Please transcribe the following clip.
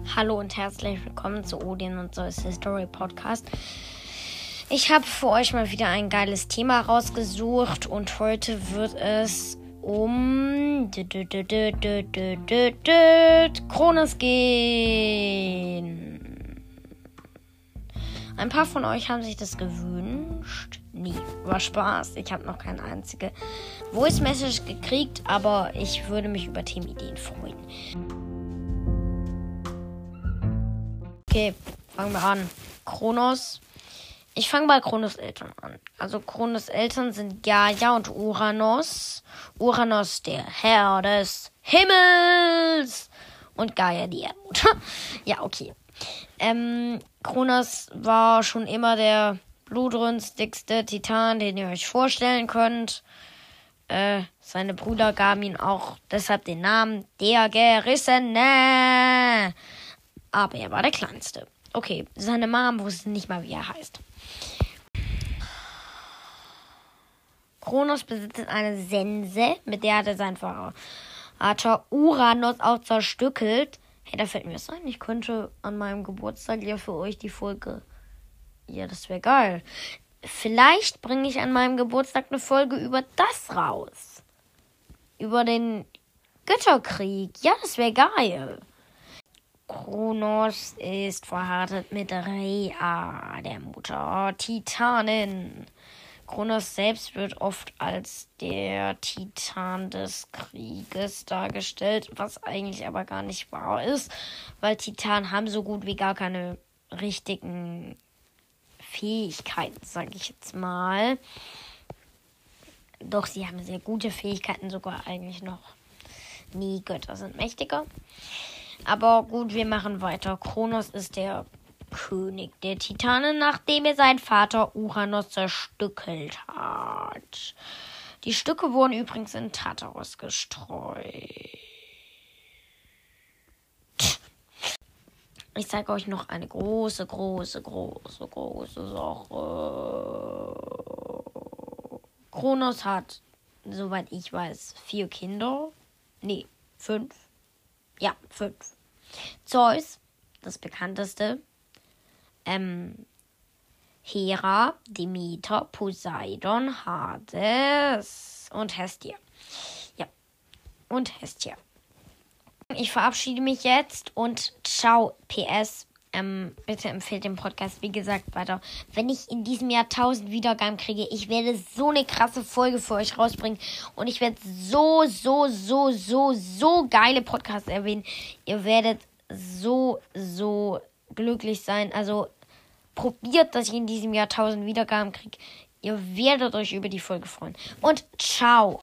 Hallo und herzlich willkommen zu Odin und Zeus History Podcast. Ich habe für euch mal wieder ein geiles Thema rausgesucht und heute wird es um Kronos gehen. Ein paar von euch haben sich das gewünscht. Nie. War Spaß. Ich habe noch keine einzige Voice Message gekriegt, aber ich würde mich über Themenideen freuen. Okay, fangen wir an. Kronos. Ich fange bei Kronos Eltern an. Also Kronos Eltern sind Gaia und Uranos. Uranos, der Herr des Himmels. Und Gaia, die Erdmutter. Ja, okay. Kronos war schon immer der blutrünstigste Titan, den ihr euch vorstellen könnt. Seine Brüder gaben ihm auch deshalb den Namen der Gerissene. Aber er war der Kleinste. Okay, seine Mom wusste nicht mal, wie er heißt. Kronos besitzt eine Sense, mit der hat er seinen Vater Uranos auch zerstückelt. Hey, da fällt mir was ein. Ich könnte an meinem Geburtstag ja für euch die Folge... Ja, das wäre geil. Vielleicht bringe ich an meinem Geburtstag eine Folge über das raus. Über den Götterkrieg. Ja, das wäre geil. Kronos ist verheiratet mit Rhea, der Mutter Titanen. Kronos selbst wird oft als der Titan des Krieges dargestellt, was eigentlich aber gar nicht wahr ist, weil Titanen haben so gut wie gar keine richtigen Fähigkeiten, sage ich jetzt mal. Doch sie haben sehr gute Fähigkeiten, sogar eigentlich noch. Nee, Götter sind mächtiger. Aber gut, wir machen weiter. Kronos ist der König der Titanen, nachdem er seinen Vater Uranos zerstückelt hat. Die Stücke wurden übrigens in Tartaros gestreut. Ich zeige euch noch eine große Sache. Kronos hat, soweit ich weiß, 4 Kinder. Nee, 5. Ja, 5. Zeus, das bekannteste. Hera, Demeter, Poseidon, Hades und Hestia. Ja, und Hestia. Ich verabschiede mich jetzt und ciao, PS. Bitte empfehlt den Podcast, wie gesagt, weiter. Wenn ich in diesem Jahr 1000 Wiedergaben kriege, ich werde so eine krasse Folge für euch rausbringen. Und ich werde so geile Podcasts erwähnen. Ihr werdet so glücklich sein. Also probiert, dass ich in diesem Jahr 1000 Wiedergaben kriege. Ihr werdet euch über die Folge freuen. Und ciao.